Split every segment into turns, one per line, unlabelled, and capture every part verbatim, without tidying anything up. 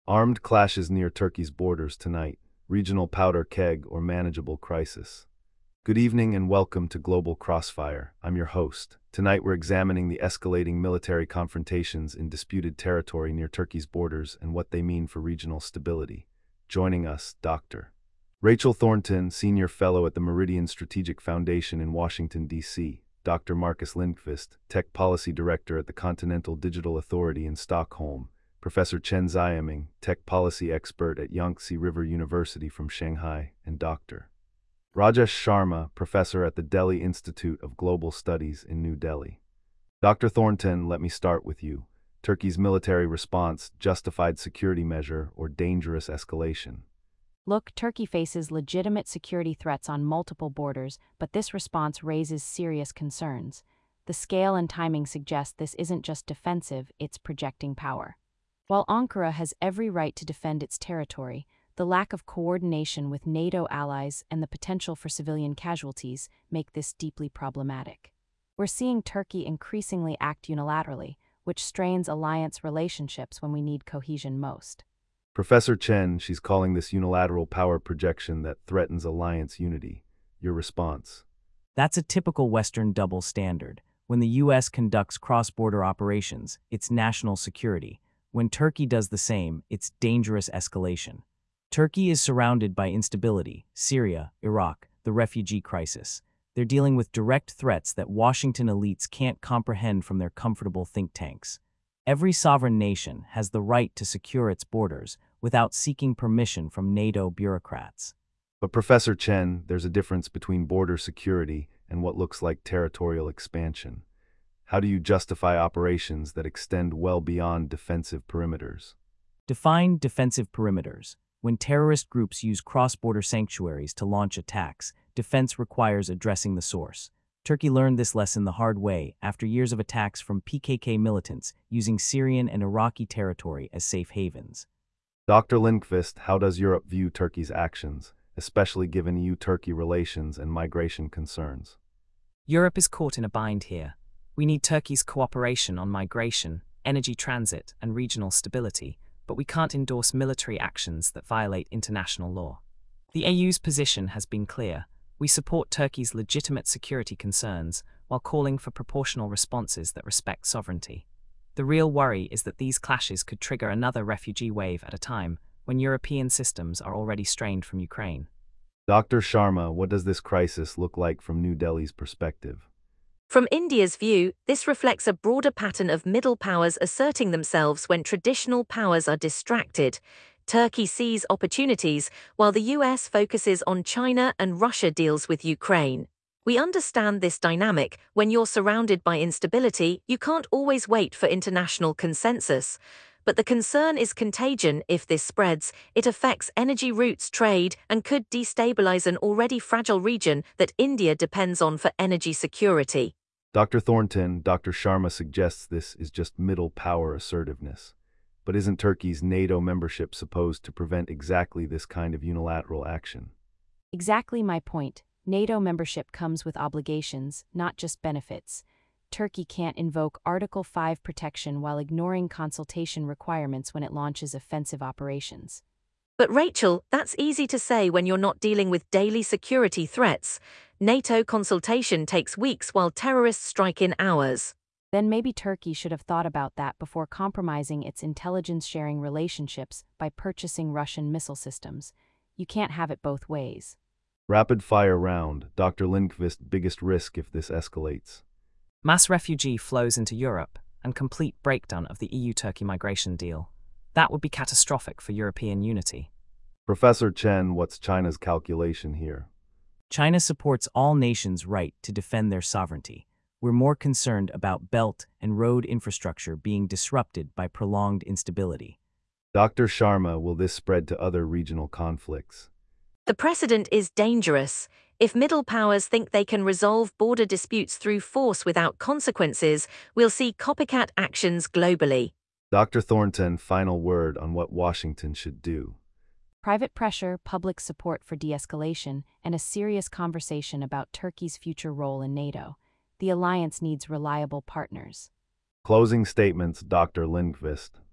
Armed clashes near Turkey's borders tonight, regional powder keg or manageable crisis. Good evening and welcome to Global Crossfire. I'm your host. Tonight we're examining the escalating military confrontations in disputed territory near Turkey's borders and what they mean for regional stability. Joining us, Doctor Rachel Thornton, Senior Fellow at the Meridian Strategic Foundation in Washington, D C Doctor Marcus Lindqvist, Tech Policy Director at the Continental Digital Authority in Stockholm, Professor Chen Xiaoming, Tech Policy Expert at Yangtze River University from Shanghai, and Doctor Rajesh Sharma, Professor at the Delhi Institute of Global Studies in New Delhi. Doctor Thornton, let me start with you. Turkey's military response, justified security measure, or dangerous escalation?
Look, Turkey faces legitimate security threats on multiple borders, but this response raises serious concerns. The scale and timing suggest this isn't just defensive, it's projecting power. While Ankara has every right to defend its territory, the lack of coordination with NATO allies and the potential for civilian casualties make this deeply problematic. We're seeing Turkey increasingly act unilaterally, which strains alliance relationships when we need cohesion most.
Professor Chen, she's calling this unilateral power projection that threatens alliance unity. Your response?
That's a typical Western double standard. When the U S conducts cross-border operations, it's national security. When Turkey does the same, it's dangerous escalation. Turkey is surrounded by instability: Syria, Iraq, the refugee crisis. They're dealing with direct threats that Washington elites can't comprehend from their comfortable think tanks. Every sovereign nation has the right to secure its borders without seeking permission from NATO bureaucrats.
But Professor Chen, there's a difference between border security and what looks like territorial expansion. How do you justify operations that extend well beyond defensive perimeters?
Define defensive perimeters. When terrorist groups use cross-border sanctuaries to launch attacks, defense requires addressing the source. Turkey learned this lesson the hard way after years of attacks from P K K militants using Syrian and Iraqi territory as safe havens.
Doctor Lindqvist, how does Europe view Turkey's actions, especially given E U-Turkey relations and migration concerns?
Europe is caught in a bind here. We need Turkey's cooperation on migration, energy transit, and regional stability, but we can't endorse military actions that violate international law. The E U's position has been clear. We support Turkey's legitimate security concerns while calling for proportional responses that respect sovereignty. The real worry is that these clashes could trigger another refugee wave at a time when European systems are already strained from Ukraine.
Doctor Sharma, what does this crisis look like from New Delhi's perspective?
From India's view, this reflects a broader pattern of middle powers asserting themselves when traditional powers are distracted. Turkey sees opportunities, while the U S focuses on China and Russia deals with Ukraine. We understand this dynamic. When you're surrounded by instability, you can't always wait for international consensus. But the concern is contagion. If this spreads, it affects energy routes, trade, and could destabilize an already fragile region that India depends on for energy security.
Doctor Thornton, Doctor Sharma suggests this is just middle power assertiveness. But isn't Turkey's NATO membership supposed to prevent exactly this kind of unilateral action?
Exactly my point. NATO membership comes with obligations, not just benefits. Turkey can't invoke Article five protection while ignoring consultation requirements when it launches offensive operations.
But Rachel, that's easy to say when you're not dealing with daily security threats. NATO consultation takes weeks while terrorists strike in hours.
Then maybe Turkey should have thought about that before compromising its intelligence-sharing relationships by purchasing Russian missile systems. You can't have it both ways.
Rapid-fire round. Doctor Lindqvist, biggest risk if this escalates?
Mass refugee flows into Europe and complete breakdown of the E U-Turkey migration deal. That would be catastrophic for European unity.
Professor Chen, what's China's calculation here?
China supports all nations' right to defend their sovereignty. We're more concerned about belt and road infrastructure being disrupted by prolonged instability.
Doctor Sharma, will this spread to other regional conflicts?
The precedent is dangerous. If middle powers think they can resolve border disputes through force without consequences, we'll see copycat actions globally.
Doctor Thornton, final word on what Washington should do.
Private pressure, public support for de-escalation, and a serious conversation about Turkey's future role in NATO. The alliance needs reliable partners.
Closing statements, Doctor Lindqvist.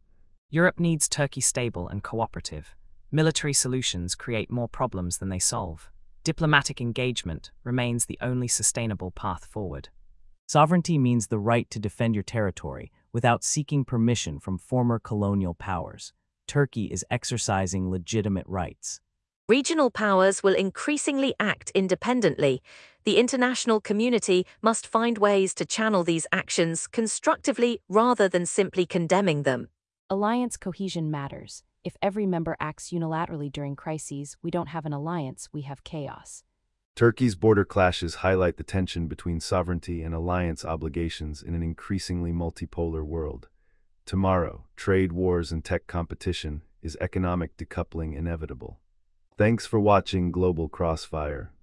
Europe needs Turkey stable and cooperative. Military solutions create more problems than they solve. Diplomatic engagement remains the only sustainable path forward.
Sovereignty means the right to defend your territory without seeking permission from former colonial powers. Turkey is exercising legitimate rights.
Regional powers will increasingly act independently. The international community must find ways to channel these actions constructively rather than simply condemning them.
Alliance cohesion matters. If every member acts unilaterally during crises, we don't have an alliance, we have chaos.
Turkey's border clashes highlight the tension between sovereignty and alliance obligations in an increasingly multipolar world. Tomorrow, trade wars and tech competition, is economic decoupling inevitable? Thanks for watching Global Crossfire.